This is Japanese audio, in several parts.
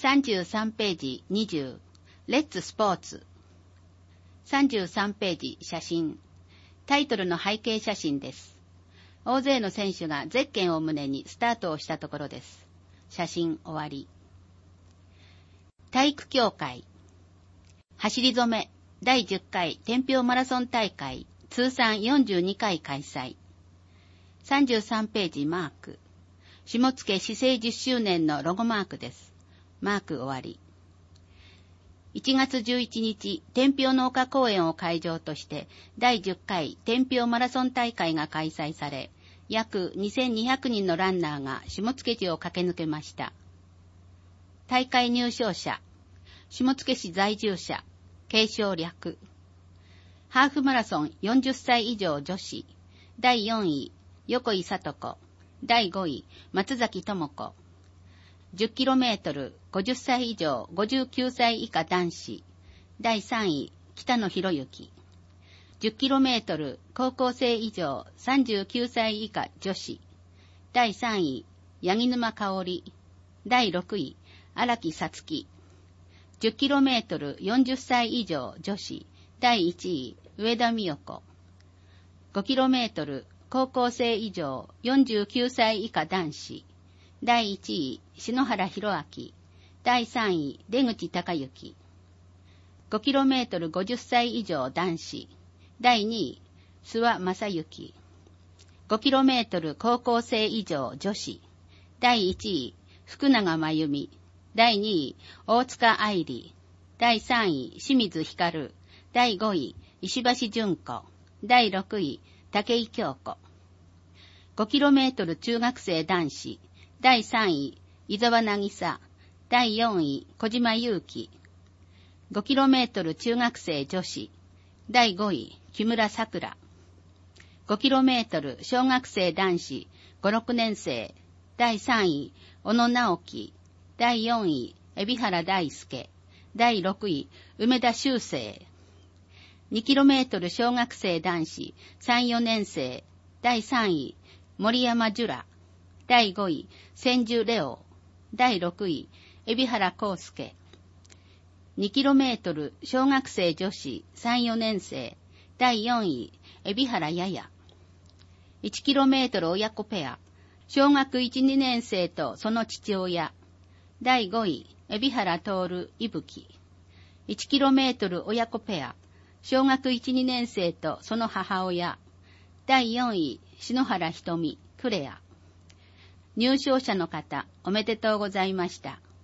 33ページ20、レッツスポーツ。33ページ写真。タイトルの背景写真です。大勢の選手がゼッケンを胸にスタートをしたところです。写真終わり。体育協会。走り初め第10回天平マラソン大会通算42回開催。33ページマーク。下野市政10周年のロゴマークです。マーク終わり。1月11日、天平農家公園を会場として第10回天平マラソン大会が開催され、約2200人のランナーが下野市を駆け抜けました。大会入賞者、下野市在住者、継承略。ハーフマラソン40歳以上女子、第4位、横井聡子、第5位、松崎智子。10km 50歳以上59歳以下男子、第3位、北野博之。10km 高校生以上39歳以下女子、第3位、八木沼香織。第6位、荒木さつき。10km 40歳以上女子、第1位、上田美代子。5km 高校生以上49歳以下男子、第1位、篠原博明。第3位、出口孝之。5km 50歳以上男子、第2位、諏訪正幸。5km 高校生以上女子、第1位、福永真由美。第2位、大塚愛理。第3位、清水光。第5位、石橋純子。第6位、武井京子。5km 中学生男子、第3位、伊沢渚。第4位、小島祐希。5km 中学生女子、第5位、木村桜。5km 小学生男子、5、6年生、第3位、小野直樹。第4位、海老原大輔。第6位、梅田修正。2km 小学生男子、3、4年生、第3位、森山ジュラ。第5位、千住レオ。第6位、海老原康介。2km 小学生女子、3、4年生、第4位、海老原やや。1km 親子ペア、小学1、2年生とその父親。第5位、海老原徹伊吹。1km 親子ペア、小学1、2年生とその母親。第4位、篠原ひとみ、クレア。入賞者の方、おめでとうございました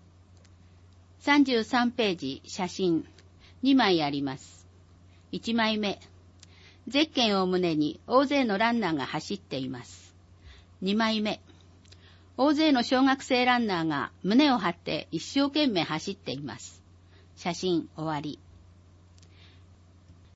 。33ページ、写真。2枚あります。1枚目。ゼッケンを胸に大勢のランナーが走っています。2枚目。大勢の小学生ランナーが胸を張って一生懸命走っています。写真終わり。